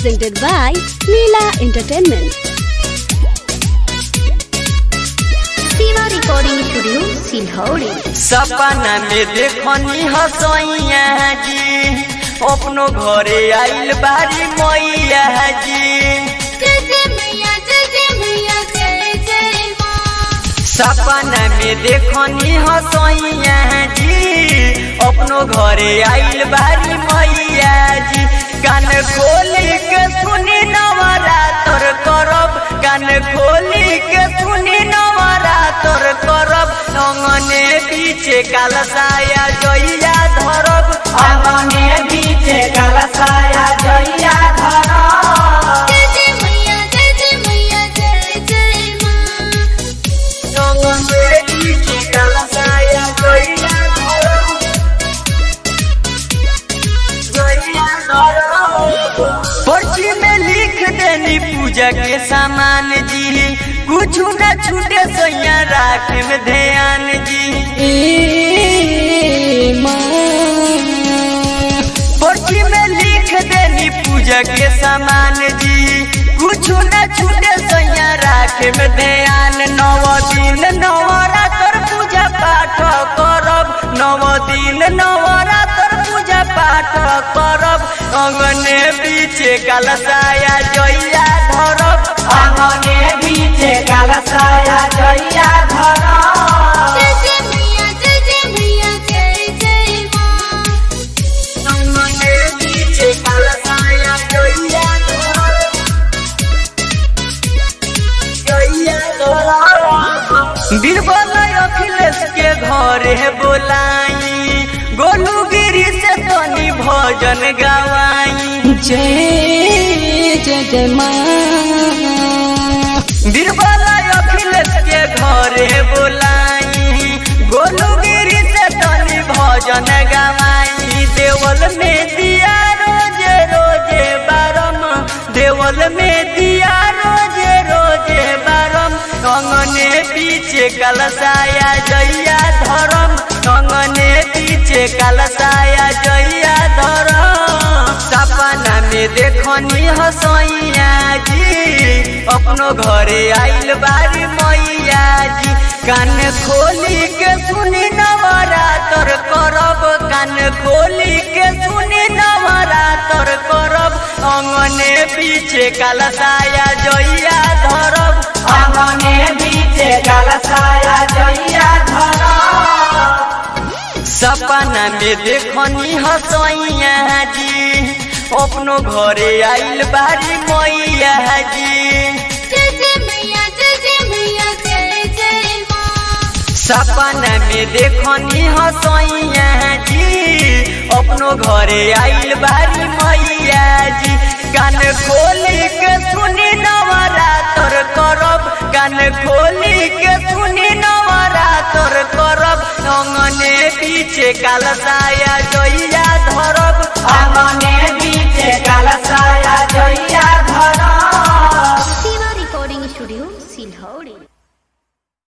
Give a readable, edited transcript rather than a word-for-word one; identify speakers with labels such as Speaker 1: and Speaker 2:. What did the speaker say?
Speaker 1: presented by Leela Entertainment. Siva Recording Studio, Silhauri.
Speaker 2: सपना में देखनी हसैया जी अपनो घरे आइल बारी मैया जी। सपना में देखनी हसैया जी अपनो घरे आइल बारी मैया जी। कान खोली के सुनी नवरात्र करब, कान खोली के सुनी नवरात्र करब। अंगने पीछे कलसाया जइया धरब, अंगने पीछे कलसाया जइया धरब। पर्ची में लिख देनी पूजा के सामान जी, कुछ न छूटे सैया राखे में ध्यान जी। पर्ची में लिख देनी पूजा के सामान जी, कुछ न छूटे सैया राखे में ध्यान। 9 दिन नवरात्र पूजा पाठ करब, 9 दिन नवरात्र पूजा पाठ करब। अंगने पीछे कलसाया जइया धरब, अंगने पीछे कलसाया जइया धरब। अंगने पीछे कलसाया जइया धरब, जइया धरब। बीरबल अखिलेश के घरे बोलाई, गोलू गिरी से तनी भजन गवाई।
Speaker 3: जय जय जय माँ।
Speaker 2: बीरबल अखिलेश के घरे बोलाई, गोलू गिरी से तनी भजन गवाई। देवल में दिया रोजे रोजे बारम, देवल में दिया रोजे रोजे बारम। अंगने पीछे कलसाया जइया धरम, अंगने पीछे कलसाया जइया धरम। सपना में देखनी हसैया जी अपनो घरे आइल बारी मैया जी। कान खोली के सुनी नवरात्र करब, कान खोली के सुनी नवरात्र करब। अंगने पीछे कलसाया जइया धरब, अंगने पीछे कलसाया जइया धरब। सपना में देखनी हसैया जी अपनो घरे आइल बारी मैया जी। सपना में देखनी हसैया जी अपनो घरे आइल बारी मैया जी। कान खोली के सुनी नवरात्र करब, कान खोली के सुनी नवरात्र करब। अंगने पीछे कलसाया जइया धरब, अंगने